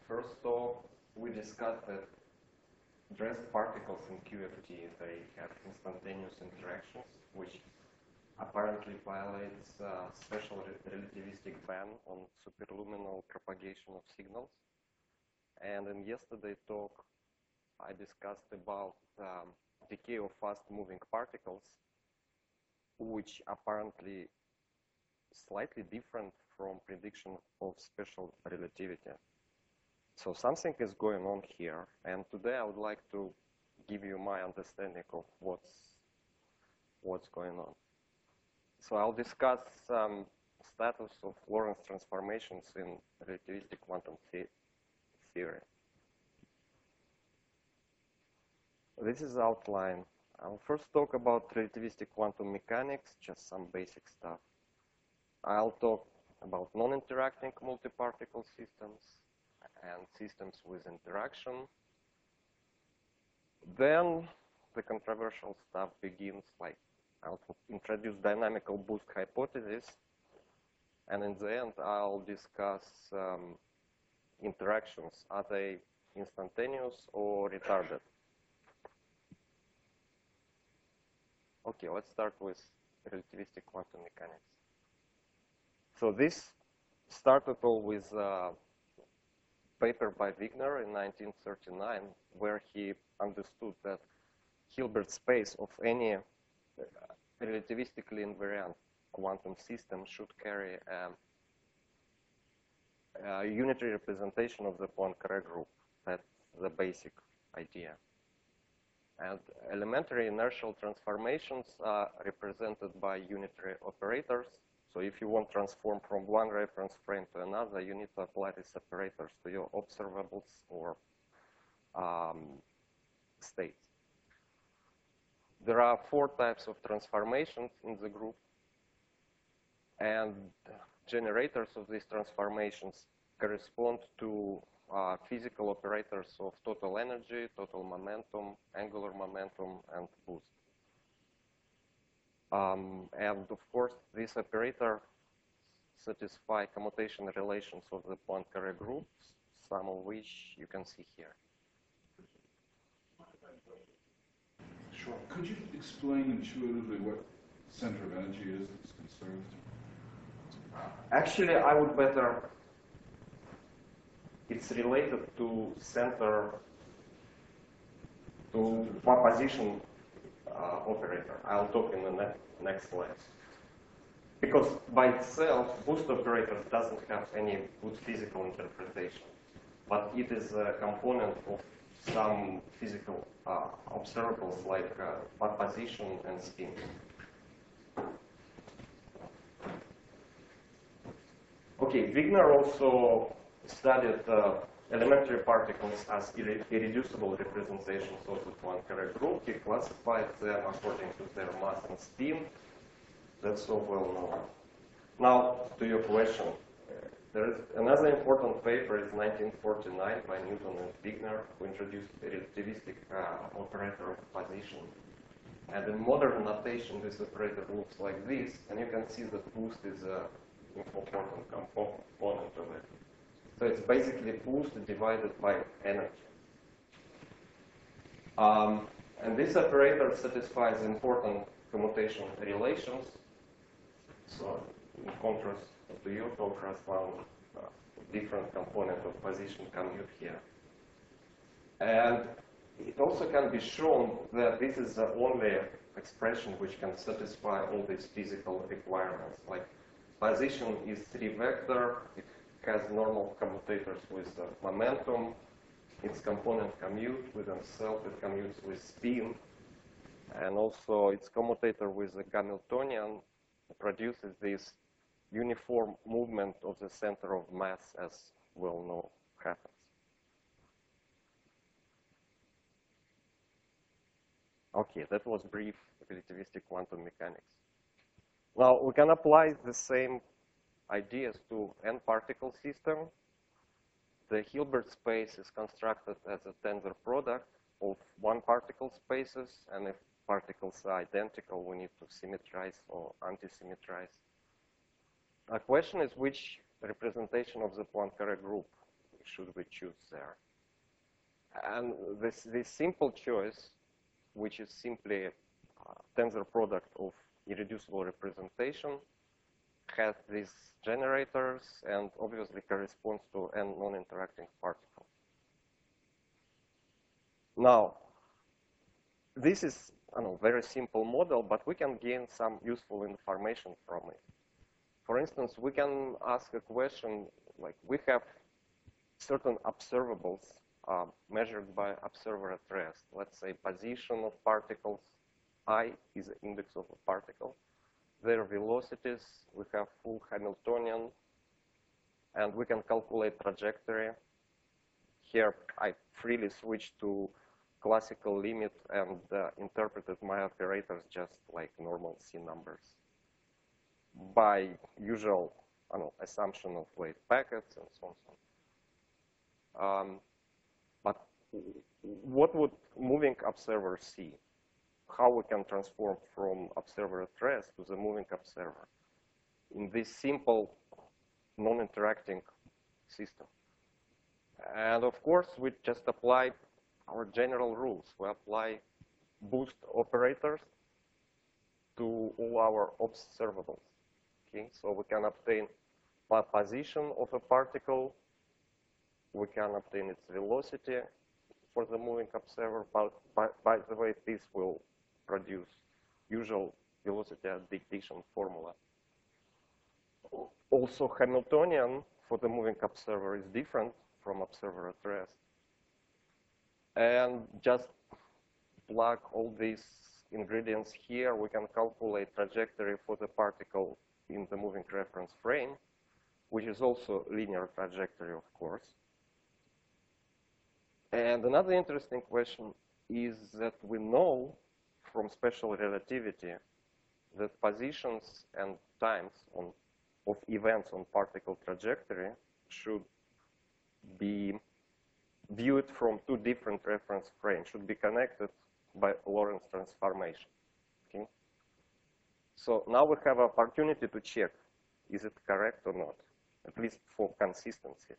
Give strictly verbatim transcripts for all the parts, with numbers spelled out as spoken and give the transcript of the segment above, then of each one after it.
first talk, we discussed that dressed particles in Q F T, they have instantaneous interactions, which apparently violates uh, special re relativistic ban on superluminal propagation of signals. And in yesterday's talk, I discussed about um, decay of fast-moving particles, which apparently slightly different from prediction of special relativity. So something is going on here, and today I would like to give you my understanding of what's what's going on. So I'll discuss some status of Lorentz transformations in relativistic quantum the theory. This is outline. I'll first talk about relativistic quantum mechanics, just some basic stuff. I'll talk about non-interacting multi-particle systems and systems with interaction. Then the controversial stuff begins, like I'll introduce dynamical boost hypothesis, and in the end I'll discuss um, interactions. Are they instantaneous or retarded? Okay, let's start with relativistic quantum mechanics. So this started all with a paper by Wigner in nineteen thirty-nine, where he understood that Hilbert space of any relativistically invariant quantum system should carry a, a unitary representation of the Poincare group. That's the basic idea. And elementary inertial transformations are represented by unitary operators. So if you want to transform from one reference frame to another, you need to apply these operators to your observables or um, states. There are four types of transformations in the group, and generators of these transformations correspond to uh, physical operators of total energy, total momentum, angular momentum, and boost. Um, and of course, these operators satisfy commutation relations of the Poincare groups, some of which you can see here. Sure. Could you explain intuitively what center of energy is that's conserved? Actually, I would better, it's related to center, to position uh, operator. I'll talk in the ne next slide. Because by itself, boost operator doesn't have any good physical interpretation, but it is a component of some physical uh, observables like uh, position and spin. Okay, Wigner also studied uh, elementary particles as irre irreducible representations of the Poincare group. He classified them according to their mass and spin. That's so well known. Now, to your question, there is another important paper is nineteen forty-nine by Newton and Wigner, who introduced a relativistic uh, operator of position. And in modern notation, this operator looks like this, and you can see that boost is an important component of it. So it's basically boost divided by energy. Um, and this operator satisfies important commutation relations. So in contrast to your talk, found uh, different component of position commute here. And it also can be shown that this is the only expression which can satisfy all these physical requirements. Like position is three vector, it has normal commutators with uh, momentum, its component commute within itself, it commutes with spin, and also its commutator with the Hamiltonian produces this uniform movement of the center of mass, as well known happens. Okay, that was brief relativistic quantum mechanics. Now we can apply the same ideas to n-particle system. The Hilbert space is constructed as a tensor product of one-particle spaces, and if particles are identical, we need to symmetrize or anti-symmetrize. The question is which representation of the Poincare group should we choose there? And this, this simple choice, which is simply a tensor product of irreducible representation, has these generators and obviously corresponds to n non-interacting particles. Now, this is I don't know, very simple model, but we can gain some useful information from it. For instance, we can ask a question like, we have certain observables uh, measured by observer at rest. Let's say position of particles, I is the index of a particle. Their velocities, we have full Hamiltonian, and we can calculate trajectory. Here, I freely switch to classical limit and uh, interpreted my operators just like normal C numbers by usual I don't know, assumption of wave packets and so on. So on. Um, but what would moving observer see? How we can transform from observer at rest to the moving observer in this simple non-interacting system. And of course, we just apply our general rules. We apply boost operators to all our observables. Okay, so we can obtain the position of a particle. We can obtain its velocity for the moving observer. But by, by the way, this will produce usual velocity adaptation formula. Also, Hamiltonian for the moving observer is different from observer at rest. And just plug all these ingredients here. We can calculate trajectory for the particle in the moving reference frame, which is also linear trajectory, of course. And another interesting question is that we know from special relativity that positions and times on, of events on particle trajectory should be viewed from two different reference frames, should be connected by Lorentz transformation. Okay? So now we have an opportunity to check, is it correct or not, at least for consistency.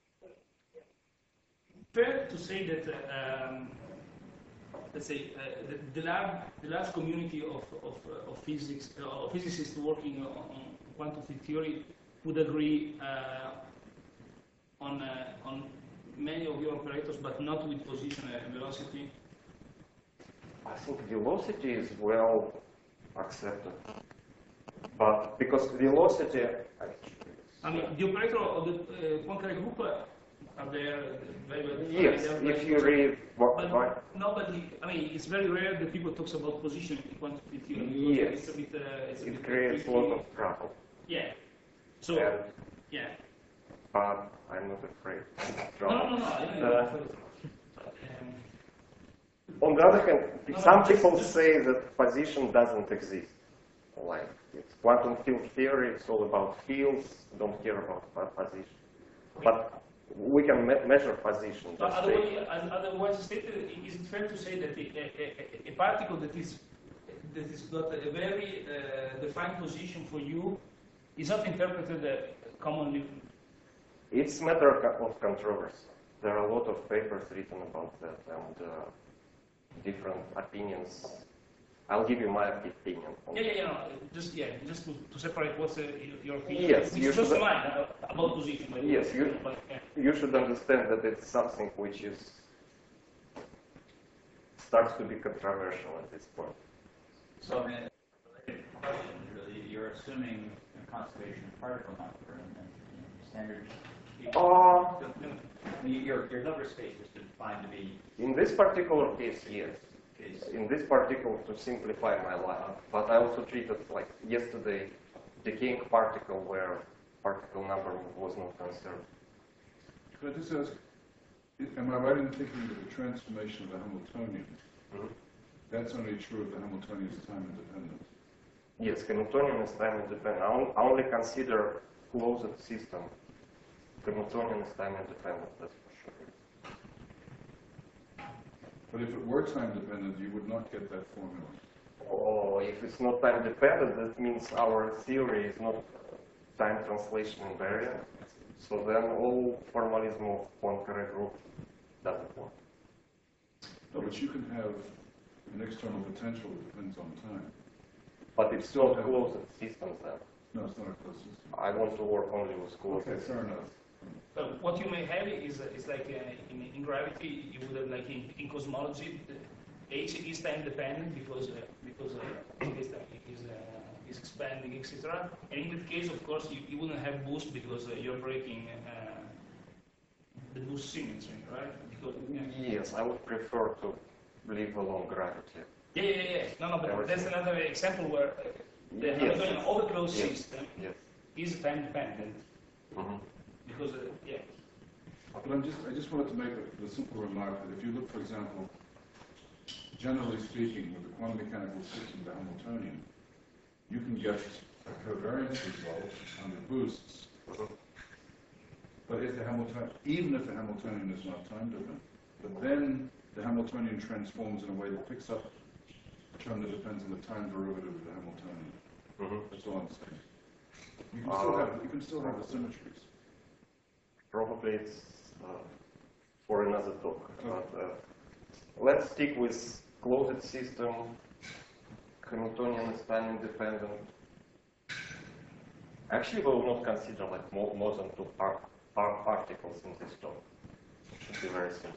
Fair to say that, uh, um, let's say, uh, the, the, lab, the large community of, of, uh, of physics, uh, physicists working on, on quantum field theory would agree uh, on, uh, on many of your operators, but not with position and velocity? I think velocity is well accepted. But because velocity... I mean, the operator of the uh, Poincare group uh, are there very well. Yes, if you read... What, but what? No, but I mean, it's very rare that people talk about position in quantum field theory. Yes. It's a bit, uh, it's a it bit creates a lot of trouble. Yeah. So, and yeah. But I'm not afraid. No, no, no, no. Uh, um, on the other hand, no, some no, people just, say that position doesn't exist. Like, it's quantum field theory, it's all about fields, don't care about position. But we can me measure position. But otherwise, otherwise stated, is it fair to say that a, a, a particle that is that has got a very uh, defined position for you is not interpreted uh, commonly? It's a matter of controversy. There are a lot of papers written about that and uh, different opinions. I'll give you my opinion. Yeah, yeah, yeah. No, just yeah, just to, to separate what's uh, your opinion. Yes, it's you just should. mine uh, about position. But Yes, you. But, yeah. You should understand that it's something which is starts to be controversial at this point. So, I mean, related question, really, you're assuming a conservation of particle number and, and you know, standard. Uh, I mean, your your number space is defined to be. in this particular case, yes. Case. In this particle, to simplify my life, but I also treated like yesterday decaying particle where particle number was not concerned. Could I just ask, am I right in thinking that the transformation of the Hamiltonian, Mm-hmm. that's only true if the Hamiltonian is time independent? Yes, Hamiltonian is time independent. I on- I only consider closed system. Hamiltonian is time independent, that's for sure. But if it were time dependent, you would not get that formula. Oh, if it's not time dependent, that means our theory is not time translation invariant. So then all formalism of Poincare group doesn't work. No, but you can have an external potential that depends on time. But it's still closed systems then. No, it's not a closed system. I want to work only with closed Okay, fair systems. enough. So what you may have is, is like uh, in, in gravity, you would have like in, in cosmology, H is time dependent because uh, because uh, is, is, uh, is expanding, et cetera. And in that case, of course, you, you wouldn't have boost because uh, you're breaking uh, the boost symmetry, right? Because yeah. Yes, I would prefer to leave alone gravity. Yeah, yeah, yeah. No, no, but Everything. that's another example where uh, the Yes. Hamiltonian of the closed Yes. system Yes. is time dependent Mm-hmm. because uh, yeah. But I'm just, I just wanted to make a, a simple remark that if you look, for example, generally speaking, with the quantum mechanical system, the Hamiltonian, you can get a covariance result under boosts. But if the Hamiltonian, even if the Hamiltonian is not time dependent, but then the Hamiltonian transforms in a way that picks up a term that depends on the time derivative of the Hamiltonian. Mm-hmm. That's all I'm saying. You can still Uh, have, you can still have the symmetries. Probably it's uh, for another talk. But uh, let's stick with closed system. Hamiltonian is time independent. Actually, we will not consider like more, more than two par par particles in this talk. It should be very simple.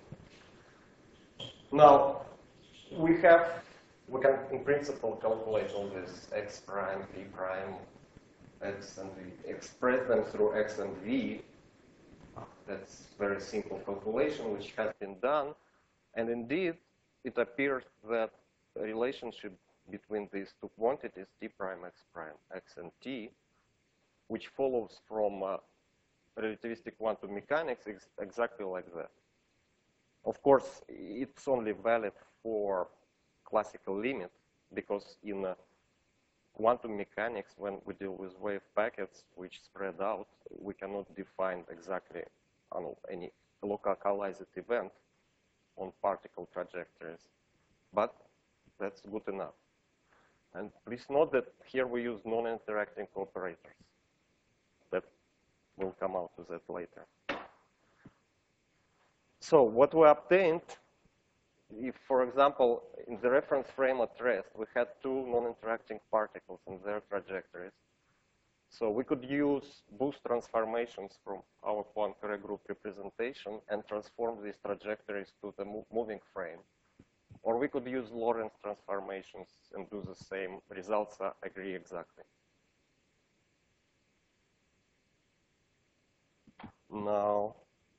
Now, we have, we can in principle calculate all this x prime, v prime, x and v, express them through x and v. That's very simple calculation which has been done. And indeed, it appears that a relationship between these two quantities, t prime, x prime, x and t, which follows from uh, relativistic quantum mechanics is exactly like that. Of course, it's only valid for classical limit because in uh, quantum mechanics, when we deal with wave packets which spread out, we cannot define exactly uh, any localized event on particle trajectories. But that's good enough. And please note that here we use non-interacting operators. That will come out with that later. So what we obtained, if, for example, in the reference frame at rest, we had two non-interacting particles and their trajectories. So we could use boost transformations from our Poincare group representation and transform these trajectories to the mo moving frame. Or we could use Lorentz transformations and do the same. Results uh, agree exactly. Now,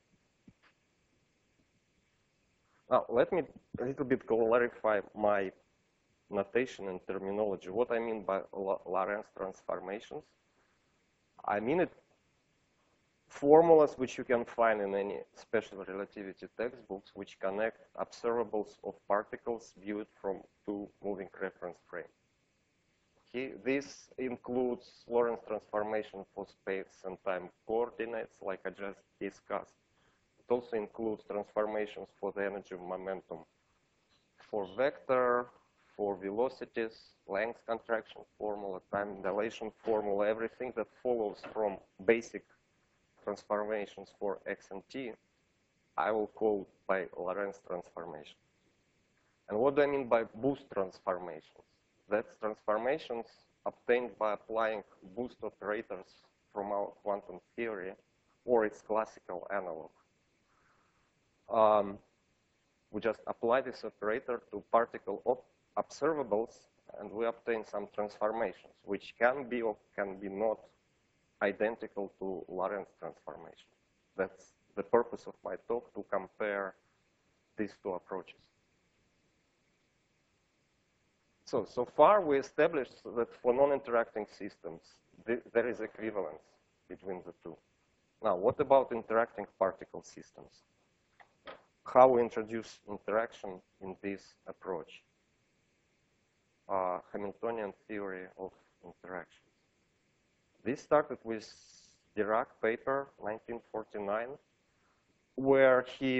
now, let me a little bit clarify my notation and terminology. What I mean by Lorentz transformations, I mean it formulas which you can find in any special relativity textbooks which connect observables of particles viewed from two moving reference frames. Okay, this includes Lorentz transformation for space and time coordinates, like I just discussed. It also includes transformations for the energy momentum for vector, for velocities, length contraction formula, time dilation formula, everything that follows from basic transformations for x and t, I will call by Lorentz transformation. And what do I mean by boost transformations? That's transformations obtained by applying boost operators from our quantum theory or its classical analog. Um, we just apply this operator to particle observables and we obtain some transformations which can be or can be not identical to Lorentz transformation. That's the purpose of my talk, to compare these two approaches. So, so far we established that for non-interacting systems, th there is equivalence between the two. Now, what about interacting particle systems? How we introduce interaction in this approach? Uh, Hamiltonian theory of interaction. This started with Dirac paper, nineteen forty-nine, where he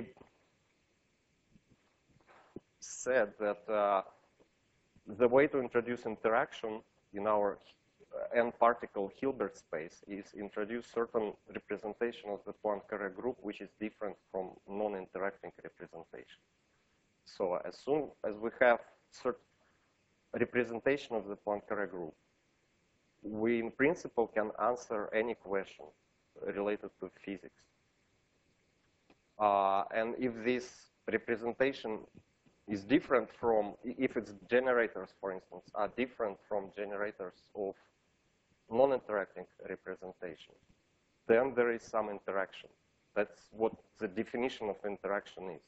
said that uh, the way to introduce interaction in our n-particle Hilbert space is introduce certain representation of the Poincare group, which is different from non-interacting representation. So as soon as we have certain representation of the Poincare group, we in principle can answer any question related to physics. Uh, and if this representation is different from, if its generators, for instance, are different from generators of non-interacting representation, then there is some interaction. That's what the definition of interaction is.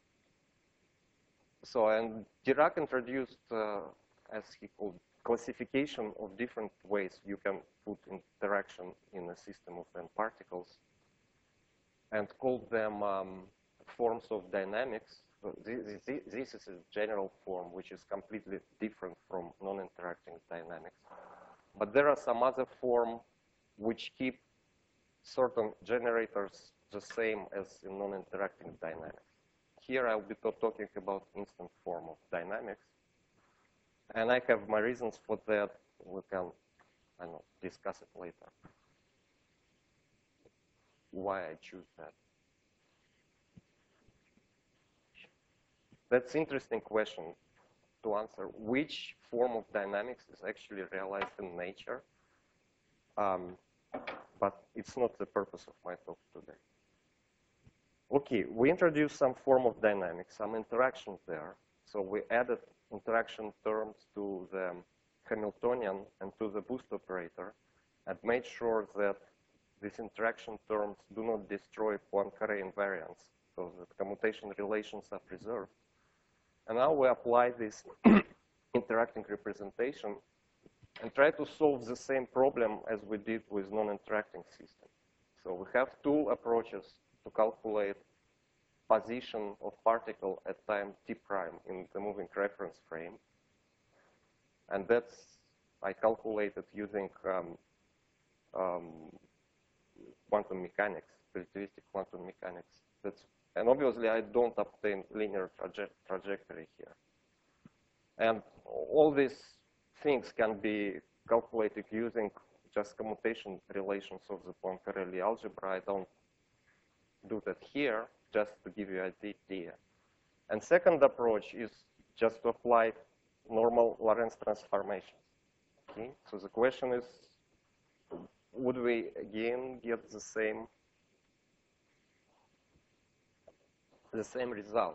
So, and Dirac introduced, uh, as he called, classification of different ways you can put interaction in a system of n particles, and called them um, forms of dynamics. So this, this, this is a general form which is completely different from non-interacting dynamics. But there are some other forms which keep certain generators the same as in non-interacting dynamics. Here I'll be talking about instant form of dynamics. And I have my reasons for that. We can, I don't know, discuss it later. Why I choose that. That's an interesting question to answer. Which form of dynamics is actually realized in nature? Um, but it's not the purpose of my talk today. Okay, we introduced some form of dynamics, some interactions there. So we added interaction terms to the Hamiltonian and to the boost operator and made sure that these interaction terms do not destroy Poincare invariance, so that commutation relations are preserved. And now we apply this interacting representation and try to solve the same problem as we did with non-interacting system. So we have two approaches to calculate position of particle at time t prime in the moving reference frame. And that's, I calculated using um, um, quantum mechanics, relativistic quantum mechanics. That's, and obviously I don't obtain linear traje trajectory here. And all these things can be calculated using just commutation relations of the Poincare Lie algebra. I don't do that here, just to give you an idea. And second approach is just to apply normal Lorentz transformations. Okay? So the question is, would we again get the same the same result?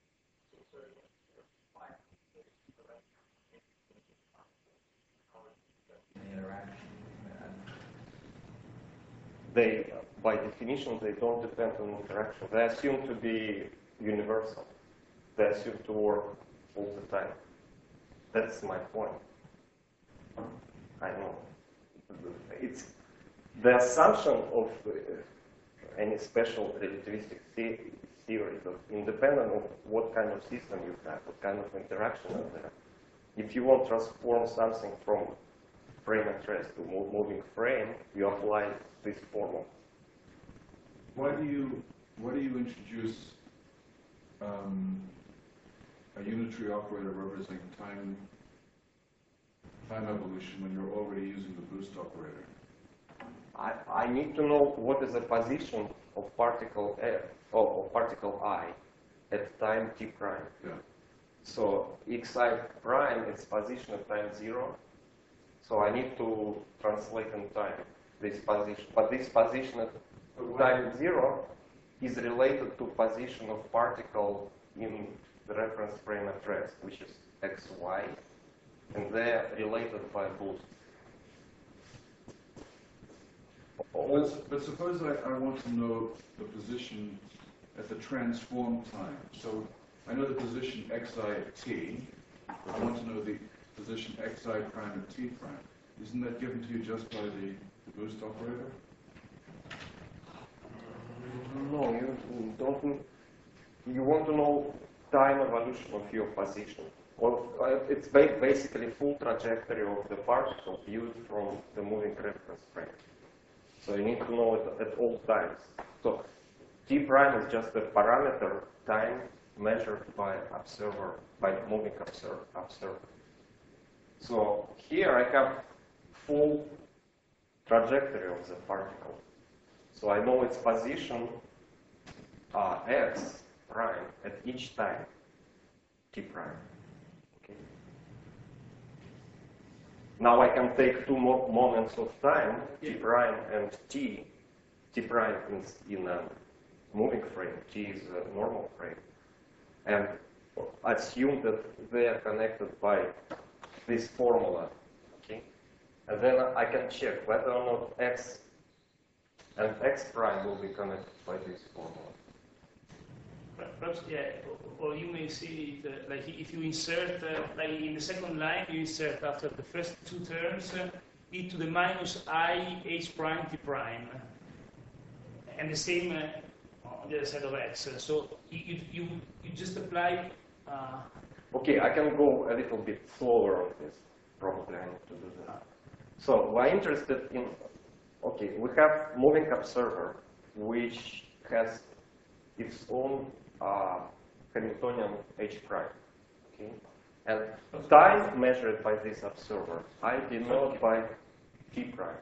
They, by definition, they don't depend on interaction. They assume to be universal. They assume to work all the time. That's my point. I know. It's the assumption of uh, any special relativistic the theory is independent of what kind of system you have, what kind of interaction is there. If you want to transform something from frame at rest to move, moving frame, you apply this formula. Why do you why do you introduce um, a unitary operator representing time time evolution when you're already using the boost operator? I, I need to know what is the position of particle F, or of particle I at time t prime. Yeah. So xi prime is position at time zero. So I need to translate in time this position. But this position at time zero is related to position of particle in the reference frame at rest, which is xy, and they're related by boost. But, but suppose I, I want to know the position at the transform time. So I know the position xi at t, but I want to know the position xi prime at t prime. Isn't that given to you just by the, the boost operator? No, you don't. You want to know time evolution of your position. Well, it's basically full trajectory of the particle viewed from the moving reference frame. So you need to know it at all times. So t prime is just a parameter time measured by observer, by moving observer. observer. So here I have full trajectory of the particle. So I know its position uh, x prime at each time t prime. Okay. Now I can take two more moments of time, t prime and t. T prime is in a moving frame, t is a normal frame, and assume that they are connected by this formula. Okay, and then I can check whether or not x and x prime will be connected by this formula. Perhaps, yeah, or you may see it, uh, like if you insert, uh, like in the second line, you insert after the first two terms uh, e to the minus I h prime t prime, and the same uh, on the other side of x. So you you you just apply. Uh, okay, I can go a little bit slower on this. Probably I need to do that. So we're interested in. Okay, we have moving observer, which has its own uh, Hamiltonian h prime. Okay, and time measured by this observer, I denote by t prime.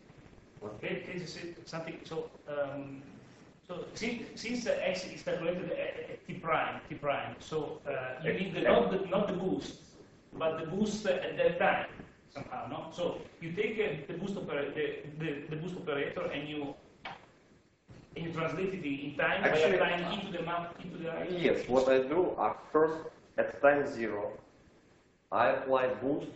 Okay, can you say something? So, um, so since, since the x is calculated at, at t prime, t prime, so uh, you need the, not the not the boost, but the boost at that time somehow, no? So you take uh, the boost operator, the, the, the boost operator, and you and you translate it in time Actually, by applying e to the map, e to the. Yes, what I do uh, first at time zero, I apply boost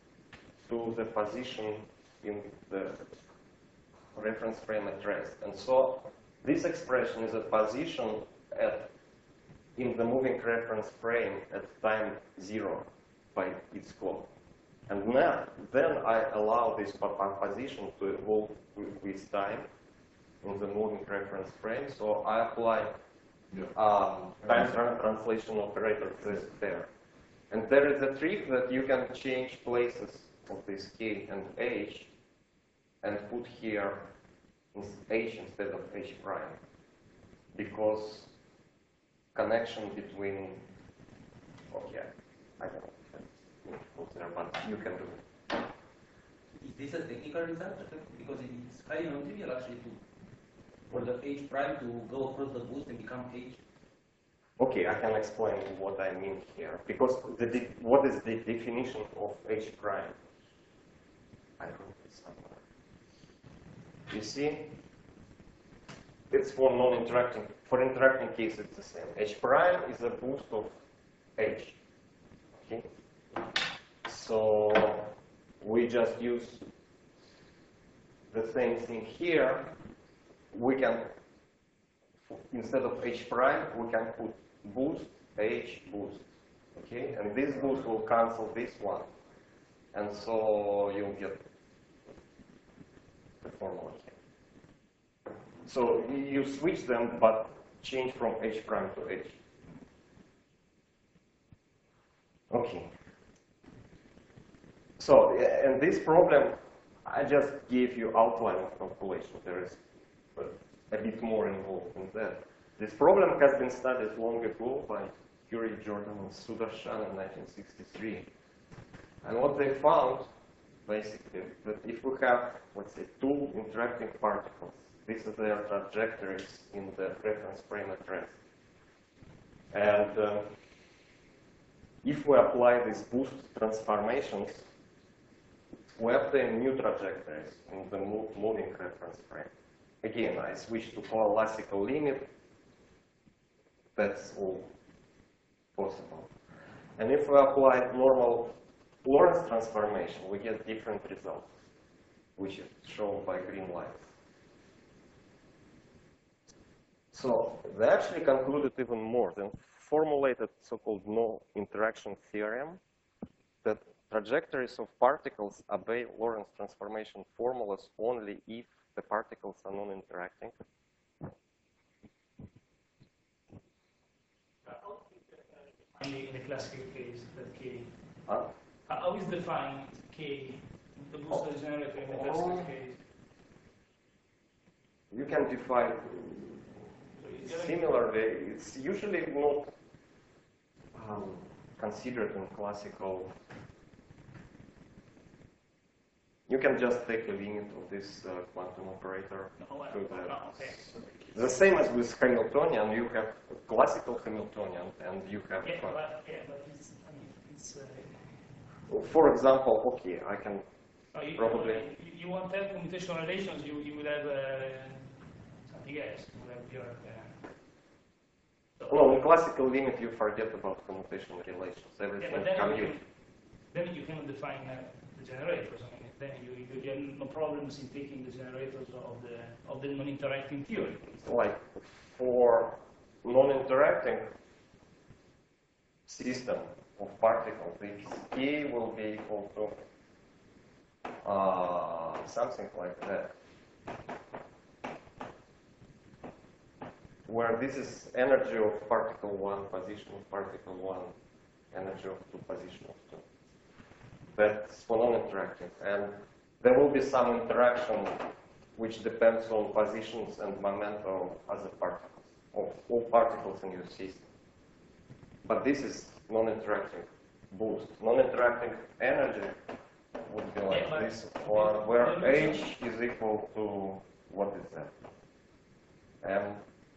to the position in the reference frame at rest, and so this expression is a position at in the moving reference frame at time zero by its clock. And now, then I allow this position to evolve with, with time in the moving reference frame. So I apply Yeah. um, time tra translation operator there. And there is a trick that you can change places of this k and h and put here h instead of h prime, because connection between, okay, I don't know, there, but you can do it. Is this a technical result? Because it's highly non-trivial actually to, for the h prime to go across the boost and become h. Okay, I can explain what I mean here, because the de what is the definition of h prime? I wrote it somewhere. You see, it's for non-interacting. For interacting case, it's the same. H prime is a boost of h. Okay, so we just use the same thing here. We can, instead of h prime, we can put boost, h, boost. Okay, and this boost will cancel this one, and so you'll get the formula here. So you switch them, but change from h prime to h. Okay. So, and this problem, I just gave you outline of calculation. There is a bit more involved in that. This problem has been studied long ago by Curie, Jordan, and Sudarshan in nineteen sixty-three. And what they found, basically, that if we have, let's say, two interacting particles, these are their trajectories in the reference frame at rest. And uh, if we apply these boost transformations, we obtain new trajectories in the move, moving reference frame. Again, I switch to classical limit. That's all possible. And if we apply normal Lorentz transformation, we get different results, which is shown by green lines. So they actually concluded even more than formulated so-called no interaction theorem, that trajectories of particles obey Lorentz transformation formulas only if the particles are non-interacting. In the, in the classical case, that k. Huh? How is defined k, the booster generator in the classical Oh. case? You can define similarly. It's usually not um, considered in classical You can just take a limit of this uh, quantum operator No, well, to the no, okay. the same as with Hamiltonian. You have classical Hamiltonian, and you have. Yeah, uh, but, yeah, but it's, I mean, it's, uh, For example, okay, I can no, you, Probably. You, you want to have computational relations, you, you will have uh, something else. You will have your, uh, so- well, in classical limit you forget about commutation relations. yeah, Everything but then you, commute. can, then you can define uh, the generators. I mean, then you, you, you have no problems in taking the generators of the of the non-interacting theory. Like for non-interacting system of particles, its K will be equal to uh, something like that, where this is energy of particle one, position of particle one, energy of two, position of two. That's for non-interacting, and there will be some interaction which depends on positions and momenta of other particles, of all particles in your system. But this is non-interacting boost. Non-interacting energy would be like Yeah, but- this one, where okay. H is equal to, what is that? M.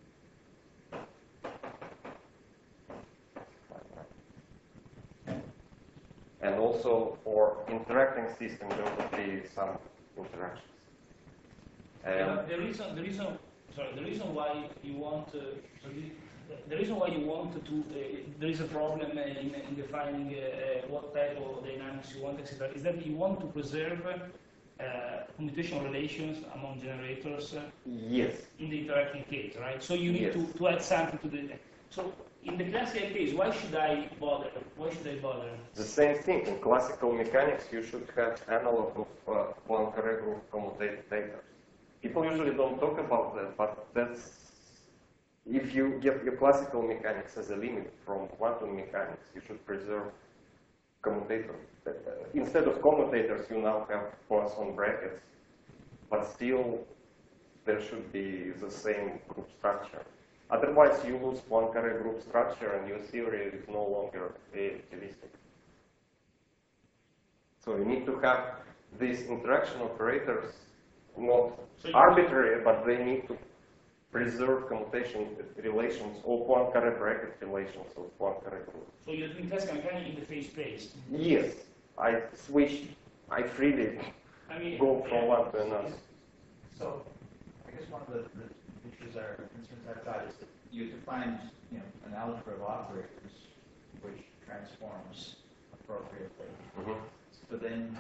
And also for interacting system, there will be some interactions. Yeah, And the reason, the reason, sorry, the reason why you want, uh, so the, the reason why you want to, uh, there is a problem uh, in, in defining uh, uh, what type of dynamics you want, et cetera, is that you want to preserve uh, computational relations among generators uh, yes, in the interacting case, right? So you need Yes. to, to add something to the. So in the classical case, why should I bother? Why should I bother? the same thing. In classical mechanics, you should have analog of uh, Poincare group commutators. People usually don't talk about that, but that's, if you get your classical mechanics as a limit from quantum mechanics, you should preserve commutators. Uh, Instead of commutators, you now have Poisson brackets, but still there should be the same group structure. Otherwise, you lose Poincare group structure and your theory is no longer relativistic. So you need to have these interaction operators not So you- arbitrary, but they need to preserve commutation relations or Poincare bracket relations of Poincare group. So you're doing classical mechanics in the phase space. Yes, I switch, I freely I mean, go from yeah. one to another. So, I guess one of the, the issues or concerns I've got is that you defined, you know, an algebra of operators which transforms appropriately. Mhm. But then,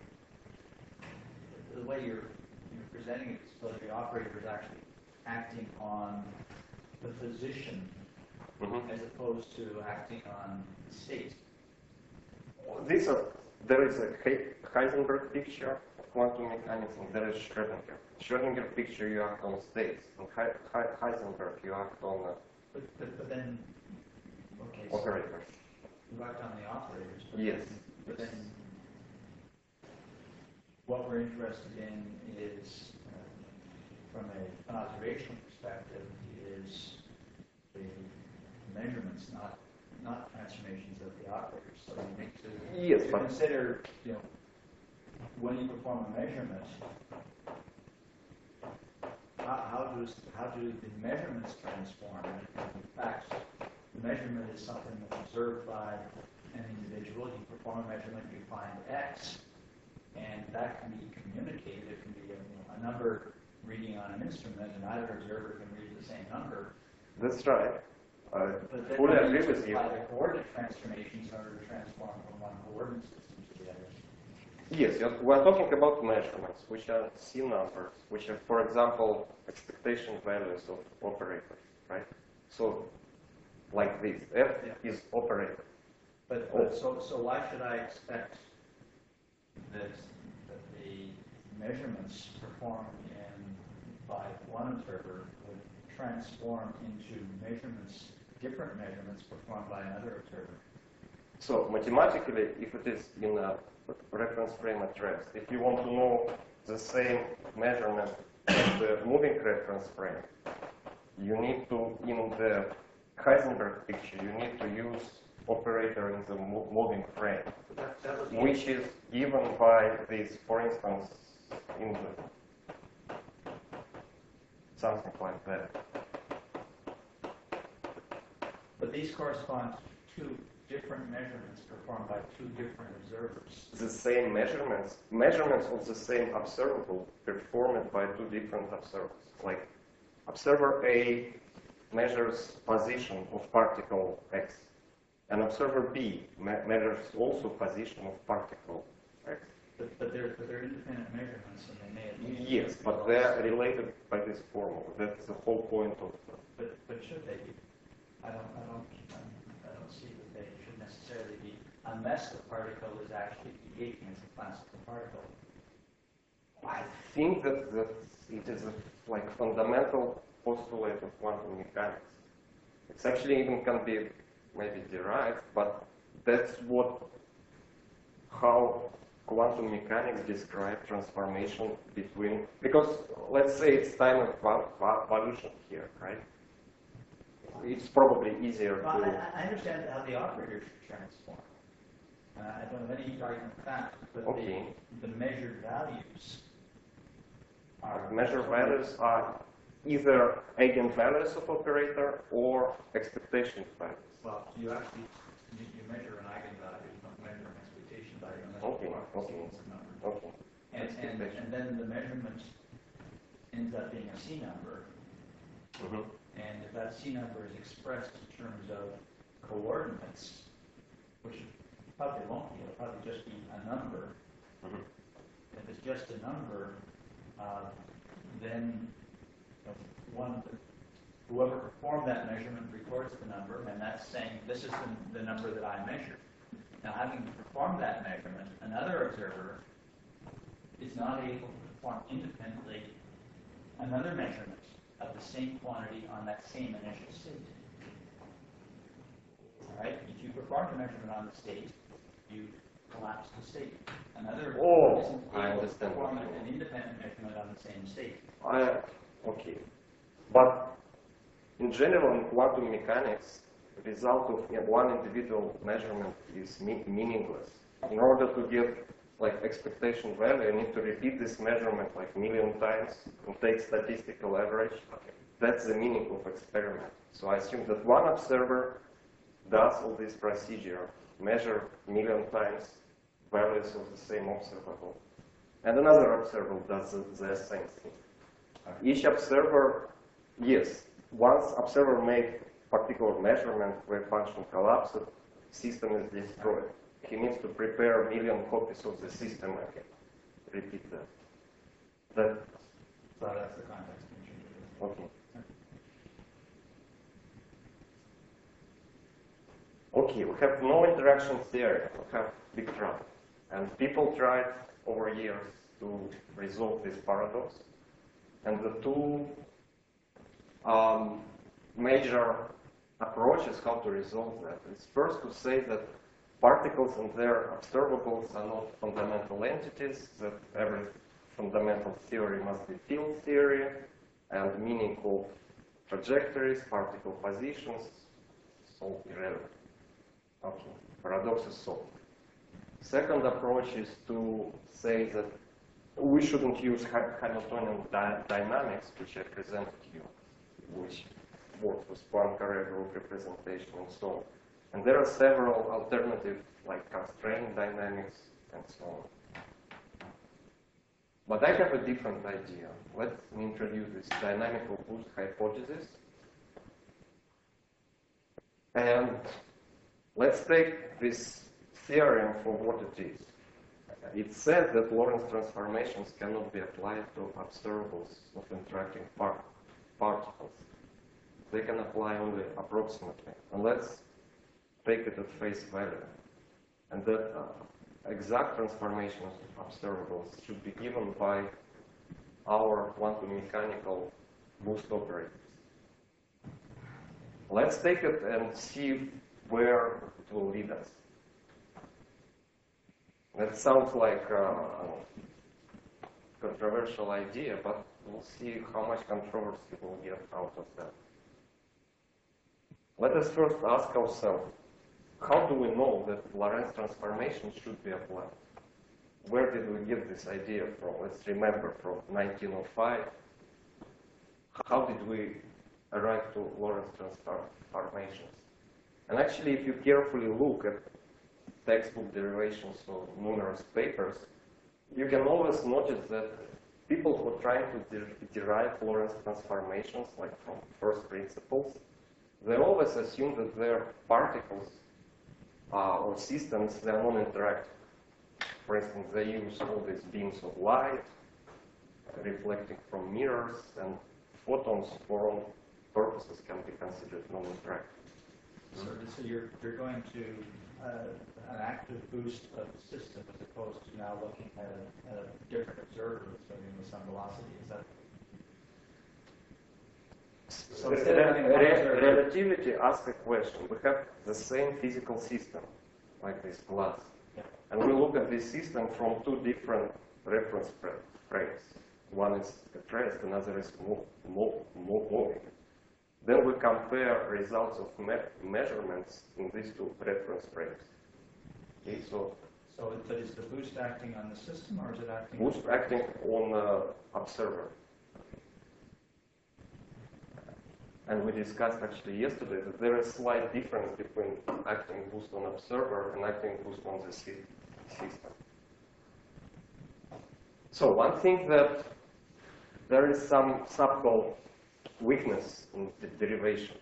the way you're, you're presenting it is so that the operator is actually acting on the position Mhm. as opposed to acting on the state. These are, there is a He- Heisenberg picture of quantum mechanics and there is Schrödinger. Schrödinger picture you act on states, and He- He- Heisenberg you act on uh, But, but, but then, okay, so operators. you act on the operators. But Yes. Then, but then, what we're interested in is, uh, from a, an observational perspective, is the measurements, not not transformations of the operators. So you need to, Yes, to but- consider, you know, when you perform a measurement, how, how does how do the measurements transform? In fact, the measurement is something that's observed by an individual. You perform a measurement, you find X, and that can be communicated. It can be a, you know, a number reading on an instrument, and either observer can read the same number. That's right. I But then fully you agree need with to you. apply the coordinate transformations in order to transform from one coordinate system to the other. Yes, yes, we're talking about measurements, which are C numbers, which are, for example, expectation values of operators, right? So, like this, F Yeah. is operator. But, Oh. but so, so why should I expect that, that the measurements performed in, by one observer would transform into measurements, different measurements performed by another observer? So, mathematically, if it is in a reference frame at rest, if you want to know the same measurement as the moving reference frame, you need to, in the Heisenberg picture, you need to use operator in the mo moving frame, That, that was the which is given by this, for instance, in the something like that. But these correspond to two different measurements performed by two different observers. The same measurements, measurements of the same observable performed by two different observers. Like observer A measures position of particle X, and observer B me measures also position of particle X. But, but, they're, but they're independent measurements, and they may at least be Yes, but they are related by this formula. That's the whole point of. But, but should they be? I don't, I don't, I don't see that they should necessarily be, unless the particle is actually behaving as a classical particle. I think that, that it is a like fundamental postulate of quantum mechanics. It's actually even can be maybe derived, but that's what how quantum mechanics describe transformation between, because let's say it's time of evolution here, right? It's probably easier Well, to. I, I understand how the operator should transform. Uh, I don't have any argument with that, but Okay. the, the measured values are... Measure values are either eigenvalues of operator or expectation values. Well, you actually, you, you measure an eigenvalue, you don't measure an expectation value. unless you Okay, are okay. it's a number. Okay. And, and, Expectation. and then the measurement ends up being a C number, Mhm. and if that C number is expressed in terms of coordinates, which it probably won't be, it'll probably just be a number. Mhm. If it's just a number, uh, then you know, one, whoever performed that measurement records the number, and that's saying this is the, the number that I measured. Now, having performed that measurement, another observer is not able to perform independently another measurement of the same quantity on that same initial state. All right? If you perform a measurement on the state, you collapse the state. Another Oh, isn't I able to understand perform what you an mean. independent measurement on the same state. I, okay. But in general, in quantum mechanics, the result of you know, one individual measurement is me meaningless. In order to get like expectation value, you need to repeat this measurement like million times and take statistical average. That's the meaning of experiment. So I assume that one observer does all this procedure, measure million times values of the same observable, and another observer does the, the same thing. Each observer, yes, once observer make particular measurement where function collapses, system is destroyed. He needs to prepare a million copies of the system again. Repeat that. That So that's the context. okay. Okay, we have no interaction theory. We have big trouble, and people tried over years to resolve this paradox. And the two um, major approaches how to resolve that is first to say that particles and their observables are not fundamental entities, that every fundamental theory must be field theory, and meaning of trajectories, particle positions, is all irrelevant. Okay, paradox is solved. Second approach is to say that we shouldn't use Hamiltonian dy dynamics, which I presented to you, which works with Poincare group representation and so on. And there are several alternatives, like constraint dynamics and so on. But I have a different idea. Let me introduce this dynamical boost hypothesis. And let's take this theorem for what it is. It says that Lorentz transformations cannot be applied to observables of interacting par particles. They can apply only approximately. And let's take it at face value. And that uh, exact transformations of observables should be given by our quantum mechanical boost operators. Let's take it and see where it will lead us. That sounds like a controversial idea, but we'll see how much controversy we'll get out of that. Let us first ask ourselves, how do we know that Lorentz transformation should be applied? Where did we get this idea from? Let's remember, from nineteen oh five. How did we arrive to Lorentz transformations? And actually, if you carefully look at textbook derivations of numerous papers, you can always notice that people who are trying to de derive Lorentz transformations, like from first principles, they always assume that their particles uh, or systems, they are non-interactive. For instance, they use all these beams of light reflecting from mirrors, and photons for all purposes can be considered non-interactive. So, so you're, you're going to uh, an active boost of the system as opposed to now looking at a, at a different observer studying with some velocity. Is that? So The instead of having one re- observer- relativity asks a question. We have the same physical system, like this glass. Yeah. And we look at this system from two different reference fra- frames. One is at rest, another is mo- mo- mo- moving. Then we compare results of me measurements in these two reference frames. Okay, so So, but is the boost acting on the system or is it acting? boost acting on uh, observer. And we discussed actually yesterday that there is slight difference between acting boost on observer and acting boost on the sy system. So one thing that there is some subtle weakness in the derivation.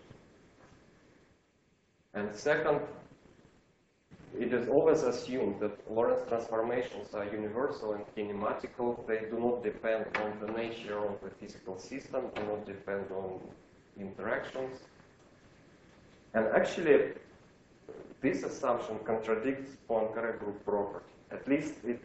And second, it is always assumed that Lorentz transformations are universal and kinematical. They do not depend on the nature of the physical system, do not depend on interactions. And actually, this assumption contradicts Poincare group property. At least it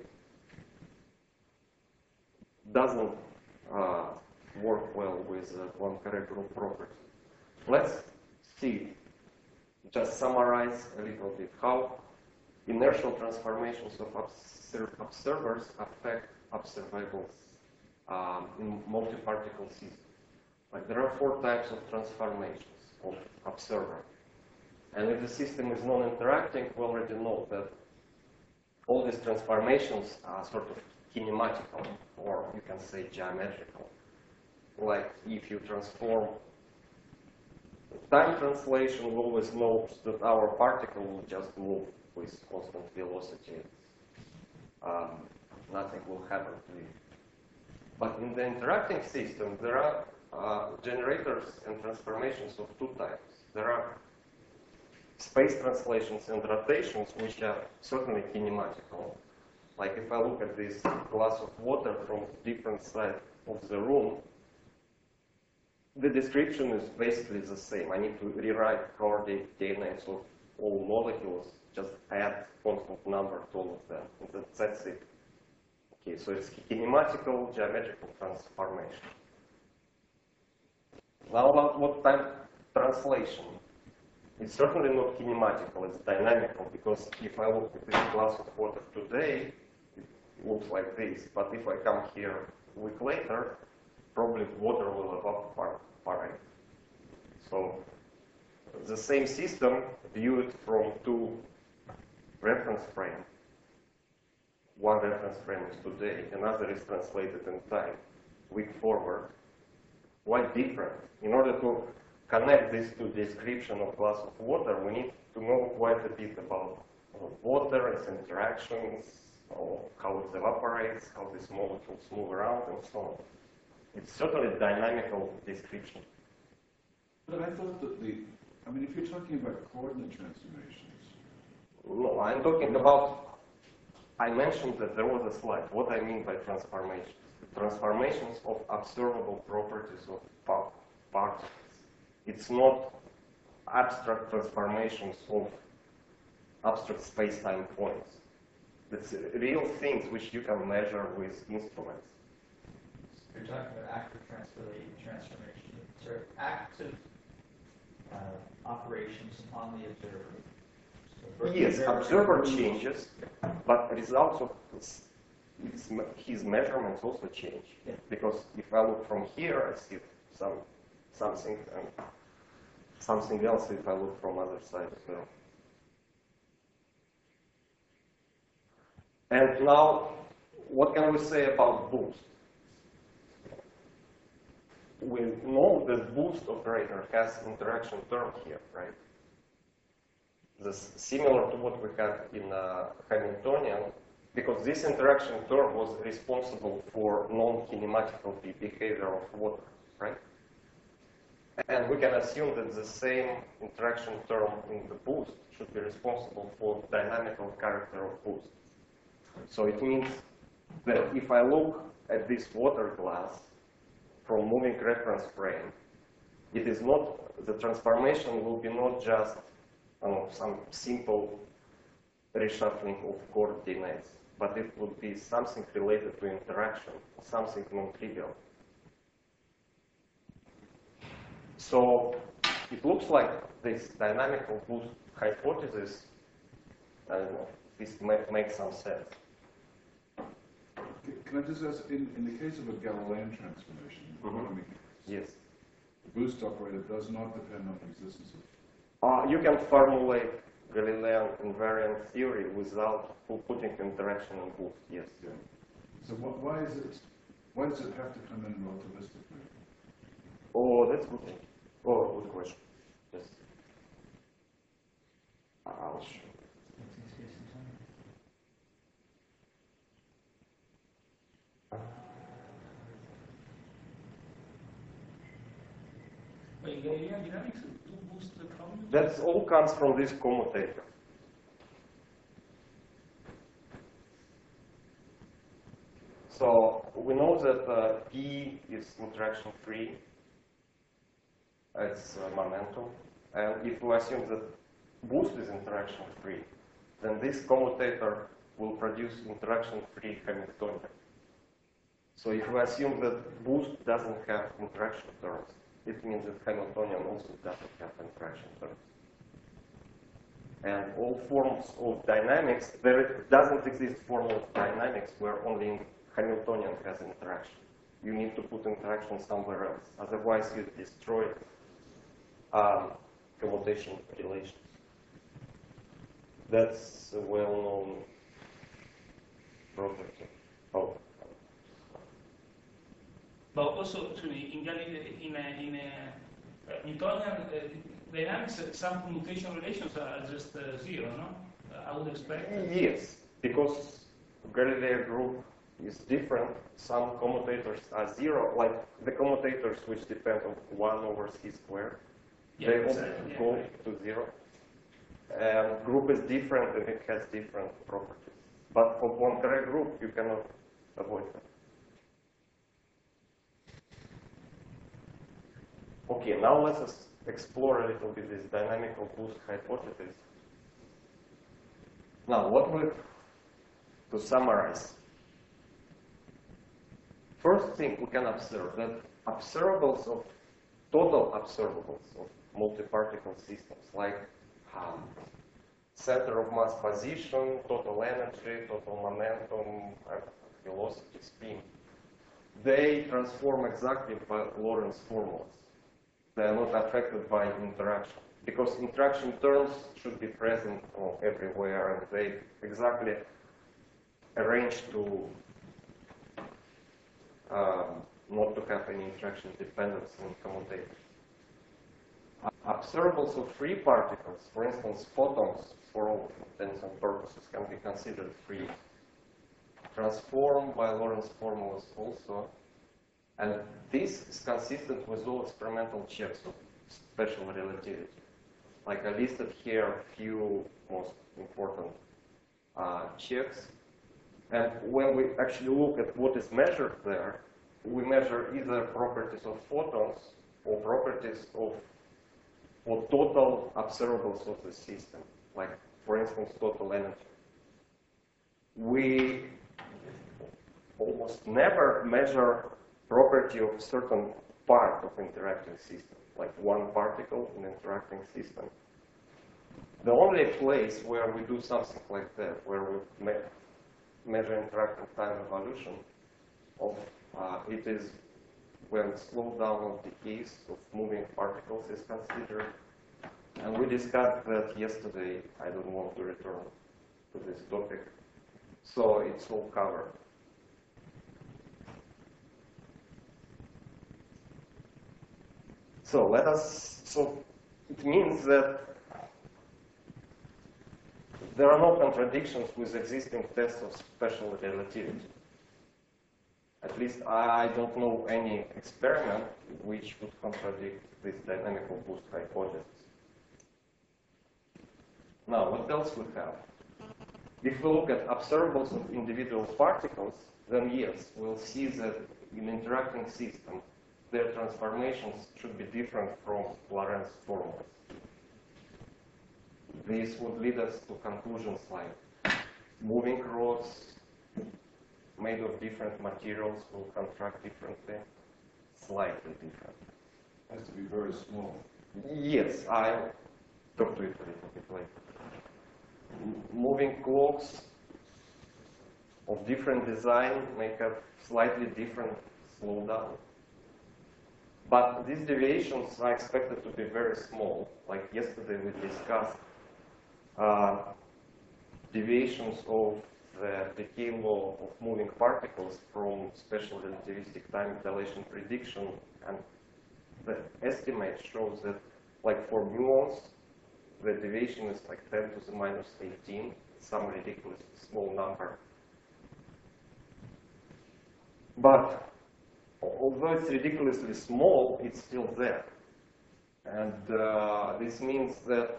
doesn't uh, work well with uh, Poincare group property. Let's see, just summarize a little bit how inertial transformations of observ observers affect observables um, in multi-particle systems. Like there are four types of transformations of observer. And if the system is non-interacting, we already know that all these transformations are sort of kinematical, or you can say geometrical. Like if you transform time translation, we always know that our particle will just move with constant velocity. Um, nothing will happen to it. But in the interacting system, there are uh, generators and transformations of two types. There are space translations and rotations, which are certainly kinematical. Like if I look at this glass of water from different sides of the room, the description is basically the same. I need to rewrite coordinates of all molecules, just add constant number to all of them. And that's it. Okay, so it's kinematical geometrical transformation. Now about what time translation? It's certainly not kinematical, it's dynamical, because if I look at this glass of water today, it looks like this. But if I come here a week later, probably water will evaporate. So the same system viewed from two reference frames. One reference frame is today, another is translated in time, week forward. Quite different. In order to connect these two descriptions of glass of water, we need to know quite a bit about water, its interactions, how it evaporates, how these molecules move around, and so on. It's certainly a dynamical description. But I thought that the, I mean, if you're talking about coordinate transformations. No, I'm talking about, I mentioned that there was a slide. What I mean by transformations. Transformations of observable properties of par particles. It's not abstract transformations of abstract space-time points. It's real things which you can measure with instruments. You're talking about active transformation, sort of active uh, operations on the observer. So Yes, observer observer moves. changes, but results of his, his, his measurements also change. Yeah. Because if I look from here, I see some something and something else if I look from other side as well. And now, what can we say about boost? We know that boost operator has interaction term here, right? This similar to what we have in uh, Hamiltonian, because this interaction term was responsible for non-kinematical behavior of water, right? And we can assume that the same interaction term in the boost should be responsible for dynamical character of boost. So it means that if I look at this water glass from moving reference frame, it is not, the transformation will be not just you know, some simple reshuffling of coordinates, but it would be something related to interaction, something non-trivial. So it looks like this dynamical boost hypothesis, I don't know, this may make some sense. Can I just ask, in, in the case of a Galilean transformation, Mm-hmm. Yes. the boost operator does not depend on the existence of. Uh, you can formulate Galilean invariant theory without putting interaction in boost, yes. Yeah. So what, why is it? Why does it have to come in relativistically? Oh, that's good. Oh, good question. Yes. I'll show. Wait, Galilean dynamics to boost the problem? That all comes from this commutator. So we know that uh, P is interaction free. It's uh, momentum. And if we assume that boost is interaction free, then this commutator will produce interaction free Hamiltonian. So if we assume that boost doesn't have interaction terms, it means that Hamiltonian also doesn't have interaction terms. And all forms of dynamics, there doesn't exist form of dynamics where only Hamiltonian has interaction. You need to put interaction somewhere else. Otherwise, you destroy um, commutation relations. That's a well-known property. Oh. But also, actually, in Galilei, in a, in a uh, Newtonian uh, dynamics, uh, some commutation relations are just uh, zero, no? Uh, I would expect. Yes, because Galilei group is different. Some commutators are zero, like the commutators which depend on one over c squared. Yeah, they all exactly, yeah, go right. to zero. And group is different and it has different properties. But for Poincare group, you cannot avoid that. Okay, now let us explore a little bit this dynamical boost hypothesis. Now, what we, to summarize, first thing we can observe that observables of, total observables of multi-particle systems, like um, center of mass position, total energy, total momentum, uh, velocity, spin, they transform exactly by Lorentz formulas. They are not affected by interaction, because interaction terms should be present uh, everywhere, and they exactly arrange to um, not to have any interaction dependence in commutators. Observables of free particles, for instance, photons, for all intents and purposes, can be considered free. Transformed by Lorentz formulas also. And this is consistent with all experimental checks of special relativity. Like I listed here a few most important uh, checks. And when we actually look at what is measured there, we measure either properties of photons or properties of or total observables of the system, like, for instance, total energy. We almost never measure property of certain part of interacting system, like one particle in interacting system. The only place where we do something like that, where we me measure interacting time evolution of uh, it is when slowdown of decays of moving particles is considered. And we discussed that yesterday. I don't want to return to this topic. So it's all covered. So let us, so it means that there are no contradictions with existing tests of special relativity. At least I don't know any experiment which would contradict this dynamical boost hypothesis. Now, what else we have? If we look at observables of individual particles, then yes, we'll see that in interacting systems, their transformations should be different from Lorentz formulas. This would lead us to conclusions like moving rods made of different materials will contract differently, slightly different. Has to be very small. Yes, I'll talk to it a little bit later. M- Moving clocks of different design make a slightly different slowdown. But these deviations are expected to be very small. Like yesterday we discussed uh, deviations of the decay law of moving particles from special relativistic time dilation prediction, and the estimate shows that, like for gluons, the deviation is like ten to the minus eighteen, some ridiculous small number. But although it's ridiculously small, it's still there. And uh, this means that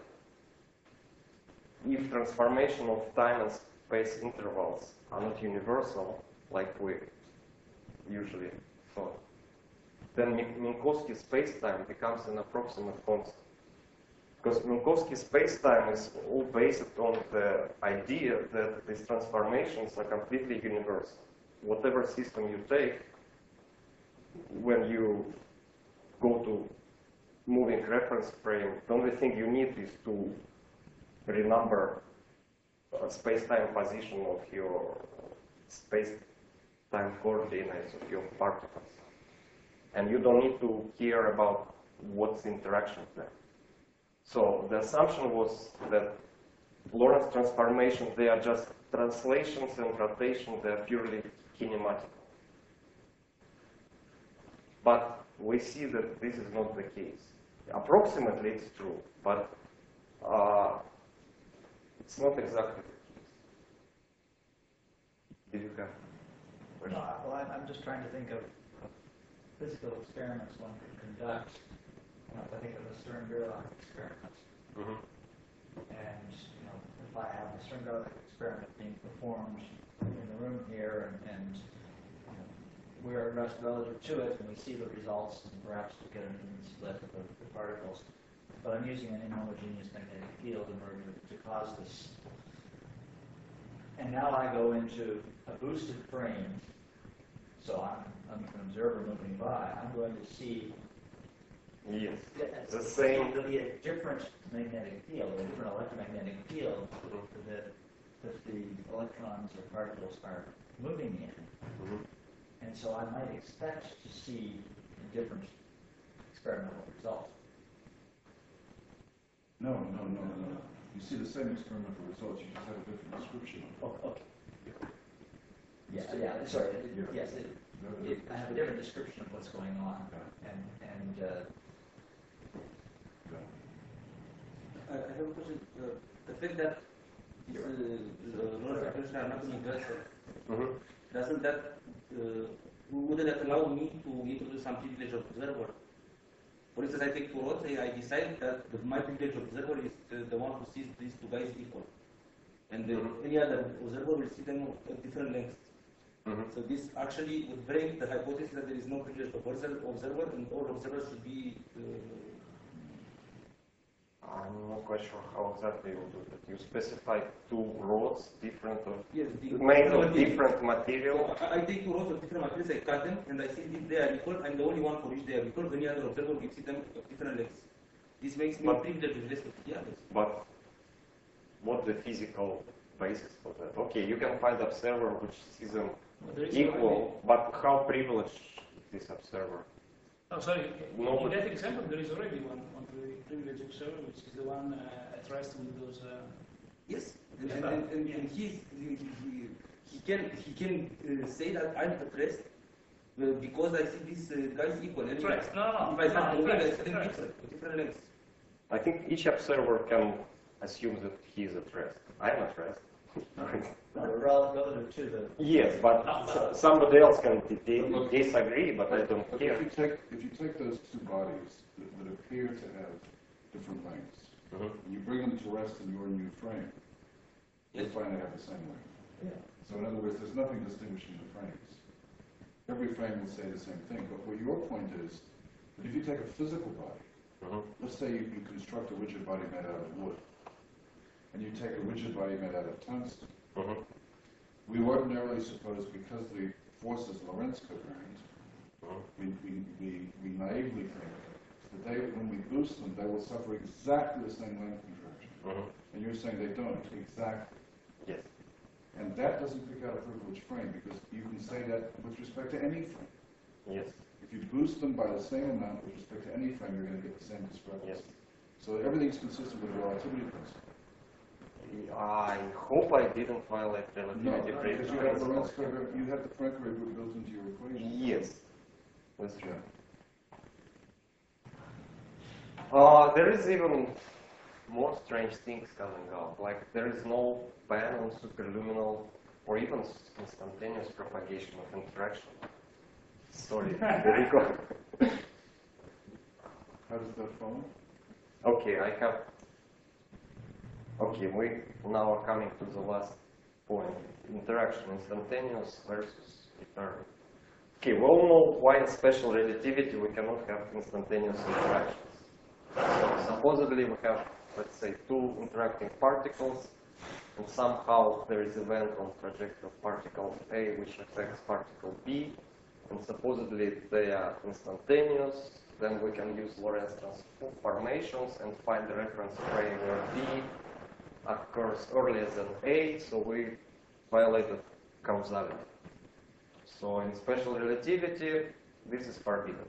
if transformation of time and space intervals are not universal, like we usually thought, then Minkowski spacetime becomes an approximate constant. Because Minkowski spacetime is all based on the idea that these transformations are completely universal. Whatever system you take, when you go to moving reference frame, the only thing you need is to renumber a space-time position of your space-time coordinates of your particles. And you don't need to care about what's the interaction there. So the assumption was that Lorentz transformations, they are just translations and rotations, they are purely kinematic. But we see that this is not the case. Approximately it's true, but uh, it's not exactly the case. Did you have a question? No, well, I'm- I'm just trying to think of of physical experiments one could conduct. You know, if I think of the Stern-Gerlach experiment, Mhm. and you know, if I have the Stern-Gerlach experiment being performed in the room here, and, and you know, we're rest relative to it, and we see the results, and perhaps we get an even split of the, the particles. But I'm using an inhomogeneous magnetic field in order to, to cause this. And now I go into a boosted frame. So I'm, I'm an observer moving by. I'm going to see Yes. that The same. There'll be a different magnetic field, a different electromagnetic field Mhm. that, that the electrons or particles are moving in. Mhm. And so I might expect to see a different experimental result. No, no, no, no. You see the same experimental results, you just have a different description of Oh, okay. Yeah, yeah, sorry, it- Yeah. yes, it, it. it, I have a different description of what's going on. And, and, uh, I I have a question. Uh, the fact that these uh, Lorentz equations are not universal, Mhm. doesn't that, uh, would that allow me to introduce some privileged observer? For instance, I take two rods, I I decide that the, my privileged observer is the, the one who sees these two guys equal. And the, Mhm. any other observer will see them at different lengths. Mhm. So this actually would break the hypothesis that there is no privileged observer, observer and all observers should be uh, I'm not quite sure how exactly you do that. You specify two rods, different of, yes, the, made of the- different So material. I, I take two rows of different materials, I cut them, and I see if they are equal. I'm the only one for which they are equal. Any other observer will see them of different lengths. This makes me But- privileged with respect to the others. But what's the physical basis for that? Okay, you can find observer which sees them But there is equal, but how privileged is this observer? already- Oh, sorry. No, In but- that example, there is already one, one pri- privileged observer, which is the one uh, at rest with those. Uh, Yes, and, and, and, and, and he's, he, he, he can he can uh, say that I'm at rest uh, because I see these uh, guys equal. And Correct. No, no, no. If I start No, moving, I correct, see them correct. different, with different lengths. I think each observer can assume that he is at rest. I am at rest. Uh, rel- Relative to the, Yes, but s- somebody else can d- d- disagree, but I don't But care. if you take, if you take those two bodies that, that appear to have different lengths, Mhm. and you bring them to rest in your new frame, you'll Yes. find they have the same length. yeah. So in other words, there's nothing distinguishing the frames. Every frame will say the same thing, but what your point is, that if you take a physical body, Mhm. let's say you, you construct a rigid body made out of wood, and you take a rigid body made out of tungsten, Mhm. we ordinarily suppose because the force is Lorentz covariant, Mhm. we, we, we, we naively think that they, when we boost them, they will suffer exactly the same length contraction. Mhm. And you're saying they don't, exactly. Yes. And that doesn't pick out a privileged frame, because you can say that with respect to any frame. Yes. If you boost them by the same amount with respect to any frame, you're going to get the same discrepancy. Yes. So everything's consistent with the relativity principle. I hope I didn't violate No, relativity because you have Lorentz principle. covariant, you have the Poincare group built into your equation. Yes, that's true. Yeah. Uh, there is even more strange things coming out. Like there is no ban on superluminal or even s- instantaneous propagation of interaction. Sorry, Rico. How does that follow? Okay, I have. Okay, we now are coming to the last point. Interaction, instantaneous versus eternal. Okay, we all know why in special relativity we cannot have instantaneous interactions. So supposedly we have, let's say, two interacting particles, and somehow there is event on trajectory of particle A which affects particle B, and supposedly they are instantaneous. Then we can use Lorentz transformations and find the reference frame where B occurs earlier than A, so we violated causality. So in special relativity, this is forbidden.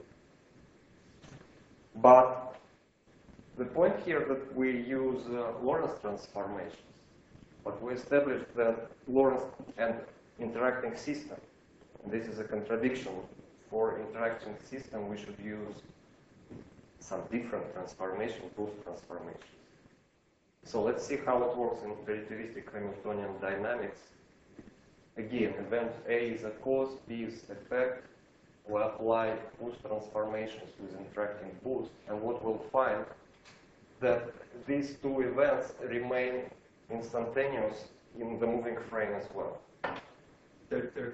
But the point here that we use uh, Lorentz transformations, but we established that Lorentz and interacting system, and this is a contradiction. For interacting system, we should use some different transformation, boost transformations. So let's see how it works in relativistic Hamiltonian dynamics. Again, event A is a cause, B is effect. We apply boost transformations with interacting boost, and what we'll find that these two events remain instantaneous in the moving frame as well. They're, they're,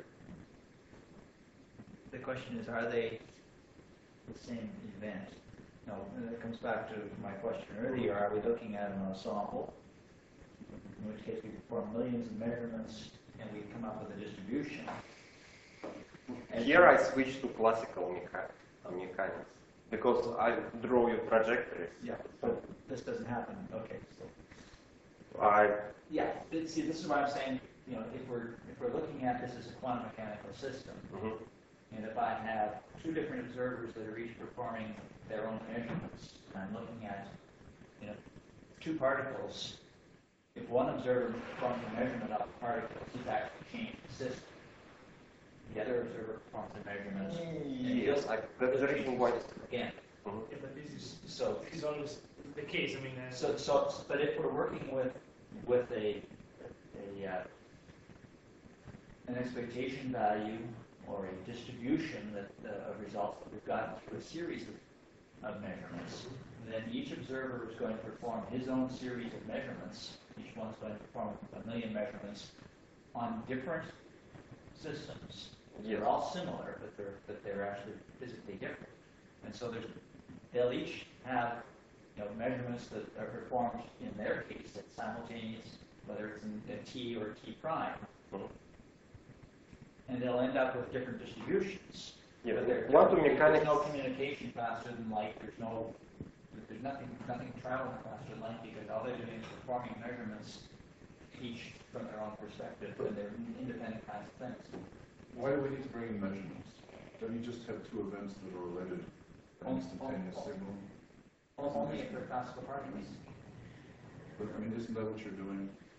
the question is, are they the same event? No, and it comes back to my question earlier, are we looking at an ensemble? In which case we perform millions of measurements and we come up with a distribution. And Here I switch to classical mecha- uh, mechanics because I draw you trajectories. Yeah, but this doesn't happen, okay, so. I Yeah, th- see, this is why I'm saying, you know, if we're, if we're looking at this as a quantum mechanical system, mhm. and if I have two different observers that are each performing their own measurements, and I'm looking at, you know, two particles, if one observer performs a measurement of a particle, he's actually changed the system. The other observer performs a measurement. and Yes, he'll- I, that's the he'll reason change why. the system Again, Mhm. Yeah, but this is so, this is always the case. I mean, uh, so, so, but if we're working with, with a, a, uh, an expectation value or a distribution that, uh, of results that we've gotten through a series of, of measurements, then each observer is going to perform his own series of measurements. Each one's going to perform a million measurements on different systems. Yes. They're all similar, but they're, but they're actually physically different. And so there's, they'll each have, you know, measurements that are performed in their case at simultaneous, whether it's in a T or a T prime. Mhm. And they'll end up with different distributions. Yeah, But there- quantum there's mechanics. no communication faster than light. There's no, there's nothing, nothing traveling faster than light because all they're doing is performing measurements, each from their own perspective, and they're independent kinds of things. Why do we need to bring in measurements? Don't you just have two events that are related to Oh, instantaneous oh, oh. signal? Only if they're classical particles. But, I mean, isn't that what you're doing?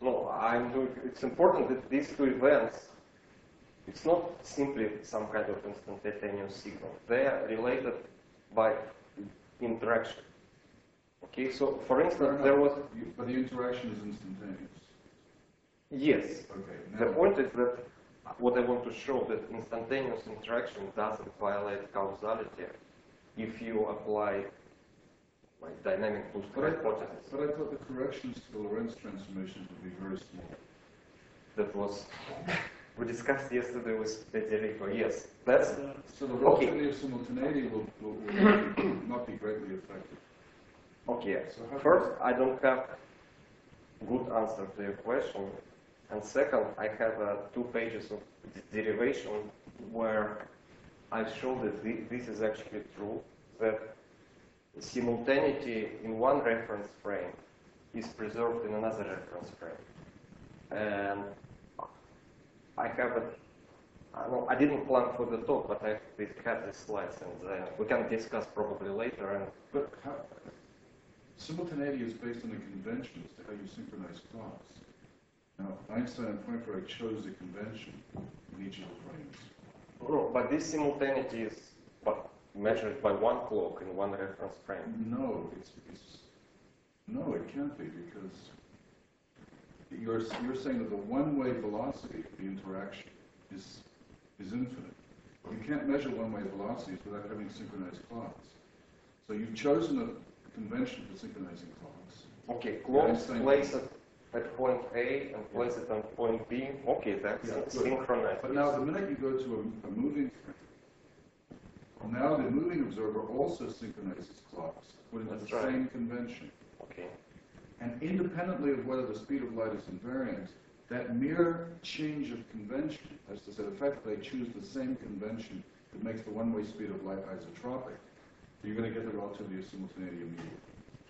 No, I'm doing, it's important that these two events, it's not simply some kind of instantaneous signal. They are related by interaction. Okay, so for instance, there was... You- But the interaction is instantaneous. Yes. Okay. The Now, point is that what I want to show that instantaneous interaction doesn't violate causality if you apply like dynamic boost but I, hypothesis. but I thought the corrections to the Lorentz transformations would be very small. That was we discussed yesterday with Federico. Yes, that's So the Okay. relativity of simultaneity will, will, will not, be, not be greatly affected. okay. So how First, I don't have good answer to your question, and second, I have uh, two pages of d- derivation where I show that thi- this is actually true, that simultaneity in one reference frame is preserved in another reference frame. And I have a, I, know, I didn't plan for the talk, but I have these slides, and uh, we can discuss probably later. And But how, simultaneity is based on a convention as to how you synchronize clocks. Now, Einstein and Poincaré chose a convention in each of the frames. no, but this simultaneity is but measured by one clock in one reference frame. No, it's, it's no, it can't be because you're you're saying that the one-way velocity of the interaction is is infinite. You can't measure one-way velocities without having synchronized clocks. So you've chosen a convention for synchronizing clocks. Okay, clock Einstein- place it at point A and place it on point B. Okay, that's Yeah, good. synchronized. But now the minute you go to a, a moving frame, now the moving observer also synchronizes clocks according to That's the right. same convention. Okay. And independently of whether the speed of light is invariant, that mere change of convention, as to say the fact that they choose the same convention that makes the one-way speed of light isotropic, you're going to get the relativity of simultaneity immediately.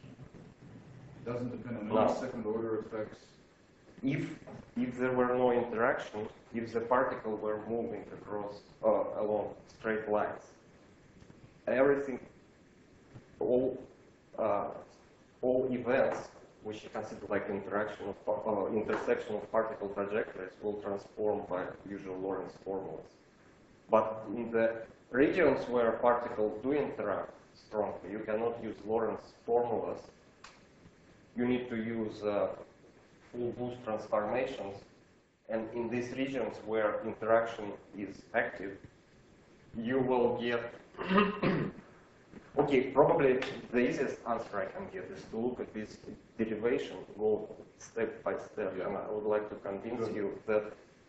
It doesn't depend on any No. second-order effects. If if there were no interaction, if the particle were moving across uh, along straight lines, everything, all uh, all events which you consider like interaction of par- uh, intersection of particle trajectories will transform by usual Lorentz formulas. But in the regions where particles do interact strongly, you cannot use Lorentz formulas. You need to use uh, full boost transformations, and in these regions where interaction is active, you will get okay, probably the easiest answer I can get is to look at this derivation, go step by step, Yeah. and I would like to convince Good. you that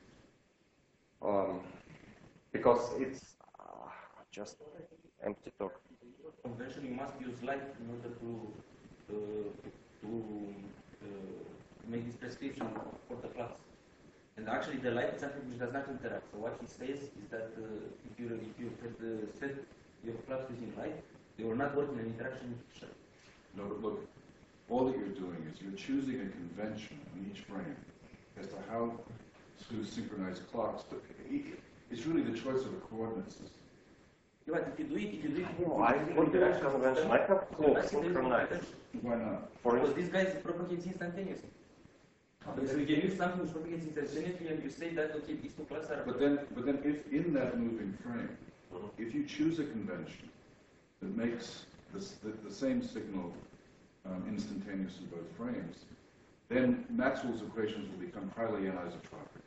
um, because it's uh, just empty talk. Convention, you must use light in order to uh, to uh, make this prescription for the class. And actually, the light is something which does not interact. So what he says is that uh, if you if you had uh, set your class using light, they will not work in an interaction with each other. No, but look, all that you're doing is you're choosing a convention on each frame as to how to synchronize clocks, but it- it's really the choice of a coordinate system. Yeah, but if you do it, if you do it, No, I put the convention. I have clocks synchronized. Why not? For because instance, this guy propagates instantaneously. So you can use something which propagates instantaneously, and you say that okay, these two classes are. But then, but then if in that moving frame, if you choose a convention that makes this, the, the same signal um, instantaneous in both frames, then Maxwell's equations will become highly anisotropic.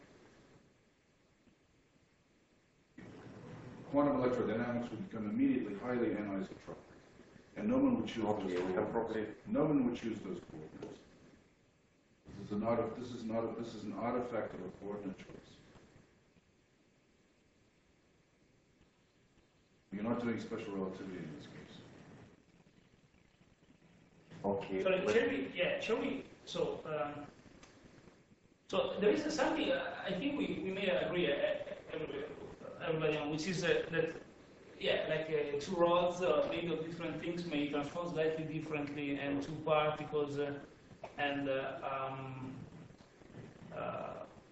Quantum electrodynamics will become immediately highly anisotropic. And no one would choose okay, those we can coordinates. probably No one would choose those coordinates. This is an art, this is not a, this is an artifact of a coordinate choice. You're not doing special relativity in this case. okay. Sorry, let- shall we, yeah, shall we, so, um, so there is something uh, I think we, we may agree, uh, everybody, everybody on, which is uh, that, yeah, like uh, two rods uh, made of different things may transform slightly differently, and two particles, uh, and, uh, um, uh,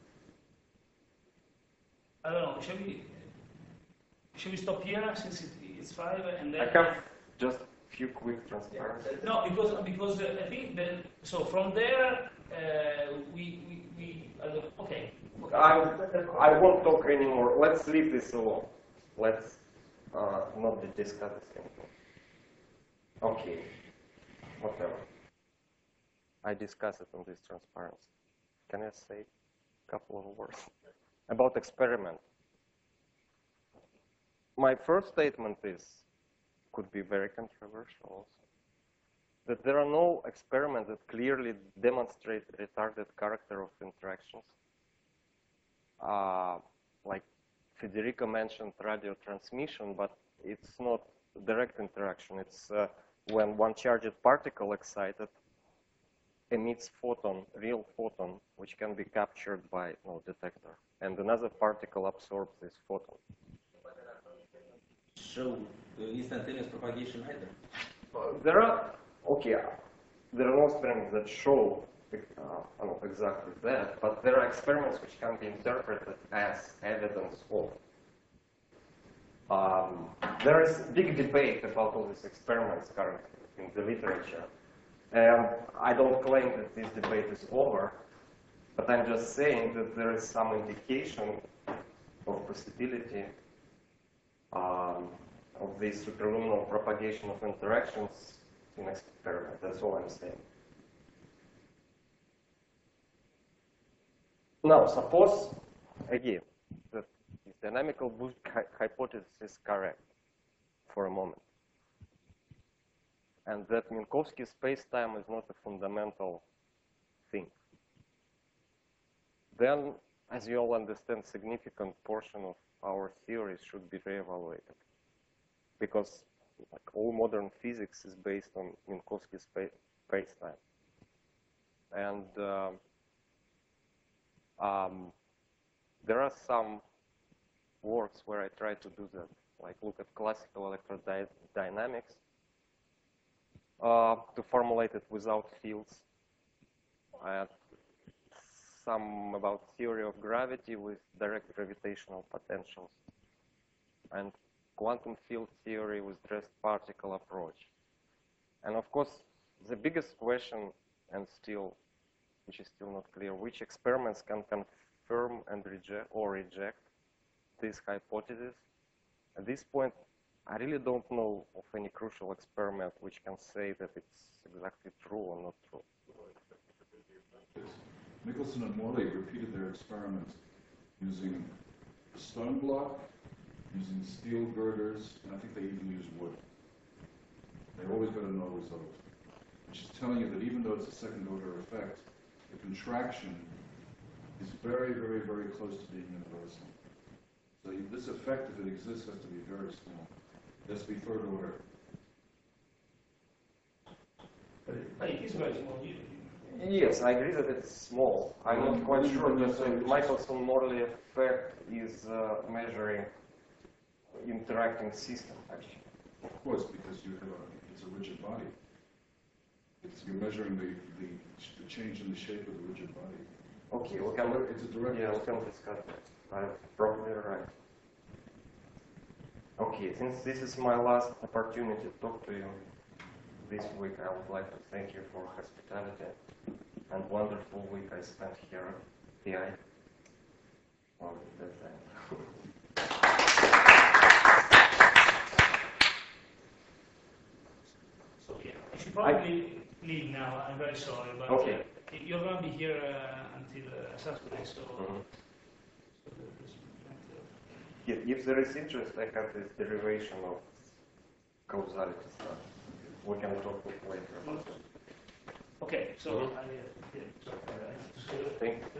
I don't know, shall we, shall we stop here since it, it's five, and then? I have just a few quick transparencies. No, because because uh, I think that so from there uh, we, we, we uh, okay. okay. I, I won't talk anymore. Let's leave this alone. Let's uh, not discuss this anymore. Okay, whatever. I discussed it on this transparency. Can I say a couple of words about experiment? My first statement is, could be very controversial also, that there are no experiments that clearly demonstrate retarded character of interactions. Uh, like Federico mentioned radio transmission, but it's not direct interaction. It's uh, when one charged particle excited emits photon, real photon, which can be captured by no detector, and another particle absorbs this photon. Show the instantaneous propagation either. Uh, there are okay, uh, there are no experiments that show uh, not exactly that, but there are experiments which can be interpreted as evidence of. Um, there is big debate about all these experiments currently in the literature. And I don't claim that this debate is over, but I'm just saying that there is some indication of possibility um, of this superluminal propagation of interactions in experiment. That's all I'm saying. Now, suppose, again, that this dynamical boost hy hypothesis is correct for a moment, and that Minkowski space-time is not a fundamental thing. Then, as you all understand, significant portion of our theories should be reevaluated, because like, all modern physics is based on Minkowski space-time. And uh, um, there are some works where I try to do that, like look at classical electrodynamics, uh, to formulate it without fields, and some about theory of gravity with direct gravitational potentials, and quantum field theory with dressed particle approach. And of course, the biggest question, and still, which is still not clear, which experiments can confirm and reject or reject this hypothesis. At this point, I really don't know of any crucial experiment which can say that it's exactly true or not true. Michelson and Morley repeated their experiments using a stone block, using steel girders, and I think they even used wood. They always got a null result, which is telling you that even though it's a second order effect, the contraction is very, very, very close to being universal. So you, this effect, if it exists, has to be very small. It has to be third order. But it, but it is very small. Yes, I agree that it's small. I'm not quite sure that the Michelson-Morley effect is uh, measuring interacting system, actually. Of course, because you have a, it's a rigid body. It's, you're measuring the, the, the change in the shape of the rigid body. Okay, we can, it's a direct yeah, we can discuss that. I'm probably right. Okay, since this is my last opportunity to talk to you this week, I would like to thank you for hospitality and wonderful week I spent here at P I. Well, that's that. So yeah, I should probably I, leave now. I'm very sorry, but okay. uh, you're going to be here uh, until uh, Saturday, so. Mm-hmm. so there's plenty of... Yeah, if there is interest, I have this derivation of causality stuff. We can talk later about it. Okay, so Mm-hmm. I, uh, yeah, so, uh, I have to say Thank you.